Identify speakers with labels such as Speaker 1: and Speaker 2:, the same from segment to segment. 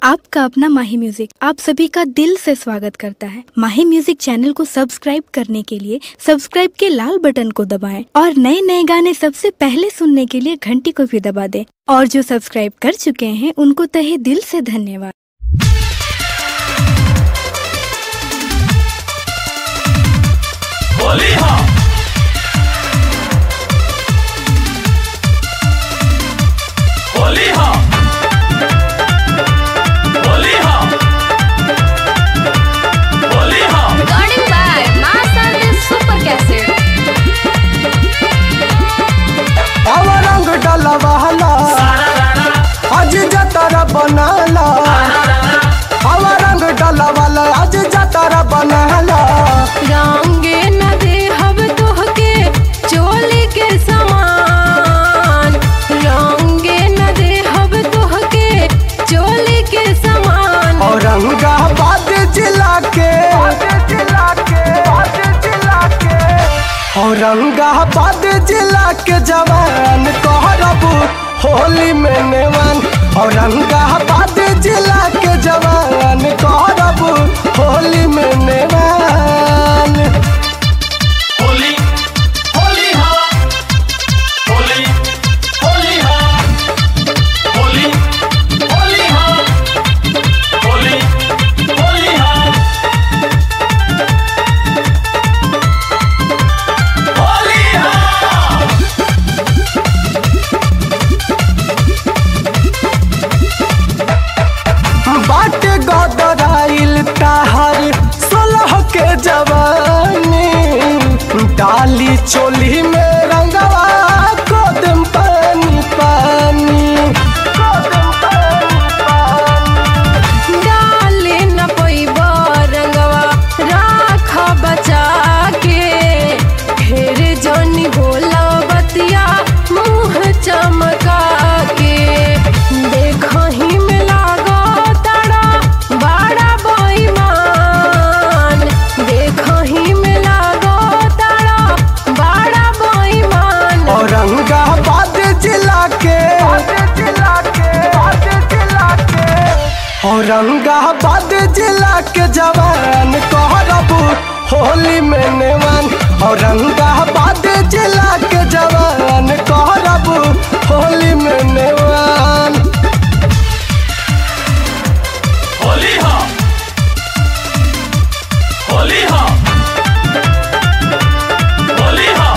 Speaker 1: आपका अपना माही म्यूजिक आप सभी का दिल से स्वागत करता है। माही म्यूजिक चैनल को सब्सक्राइब करने के लिए सब्सक्राइब के लाल बटन को दबाएं और नए नए गाने सबसे पहले सुनने के लिए घंटी को भी दबा दें। और जो सब्सक्राइब कर चुके हैं उनको तहे दिल से धन्यवाद।
Speaker 2: होली हाँ होली हाँ होली हाँ होली हाँ
Speaker 3: Recording by Master this Super Cassette.
Speaker 4: आवा रंग डलवाला आज जतरा बनाला आवा रंग डलवाला आज जतरा बनाला
Speaker 3: रंगे न देहब तोहके चोली के समान, रंगे न देहब तोहके चोली के समान।
Speaker 4: औरंगाबाद जिला के औरंगाबाद जिला के जवान कहरब होली में नेवान। औरंगाबाद जिला के जवान कहरब होली में नेवान।
Speaker 2: होली होली हाँ होली होली हाँ होली होली हाँ होली होली हाँ होली हाँ
Speaker 4: बाट गदराइल ताहर 16 के जवानी डाली चोली में रंगवा कदम पानी पानी
Speaker 3: डाले न पैबा रंगवा राख बचा के, फिर जनी बोला बतिया मुँह चमका के। देखही में लागो तारा बड़ा बेईमान, देखही में लागो तारा बड़ा बेईमान।
Speaker 4: औरंगाबाद जिला के औरंगाबाद जिला के जवान कहरब होली में नेवान। औरंगाबाद जिला के जवान कहरब होली में नेवान।
Speaker 2: होली हाँ होली हाँ होली हाँ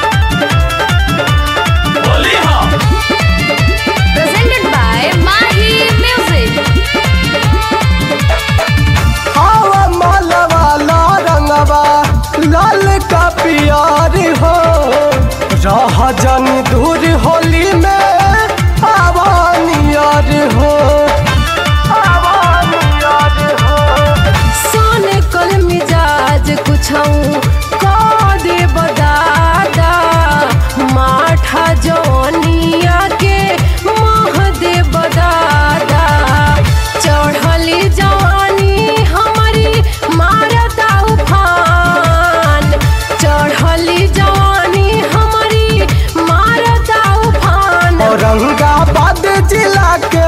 Speaker 2: होली हाँ
Speaker 3: Presented by Mahi Music.
Speaker 4: आवा मालवाला रंगवा लाल का प्यार हो रह जानी दूर होली में आवानियार हो
Speaker 3: सोने कल मिजाज कुछऊ का दे बदादा, माठा जौनिया के मोह दे बदादा। चढ़ली जवानी हमारी मारता उफान, चढ़ली जवानी हमारी मारता उफान।
Speaker 4: औरंगाबाद जिला के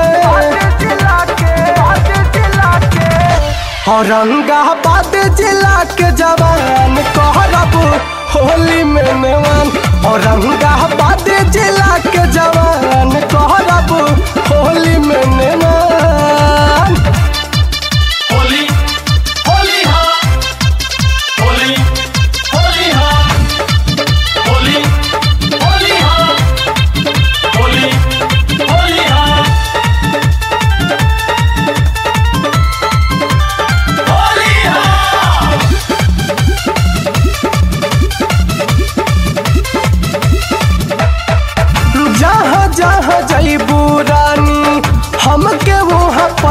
Speaker 4: औरंगाबाद जिला के जवान कहरब होली में नेवान। औरंगाबाद जिला के जवान कहरब होली में नेवान।
Speaker 2: होली होली हाँ होली होली हाँ होली होली हाँ होली होली हाँ होली हाँ
Speaker 4: जहाँ जहाँ जईबू रानी हमके वहाँ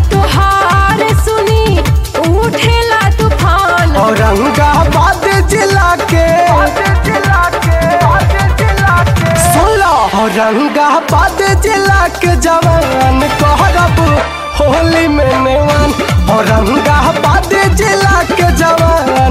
Speaker 3: तुहार सुनी उठेला तूफान।
Speaker 4: औरंगाबाद जिला के सुनो, औरंगाबाद जिला के जवान कहरब होली में नेवान। औरंगाबाद जिला के जवान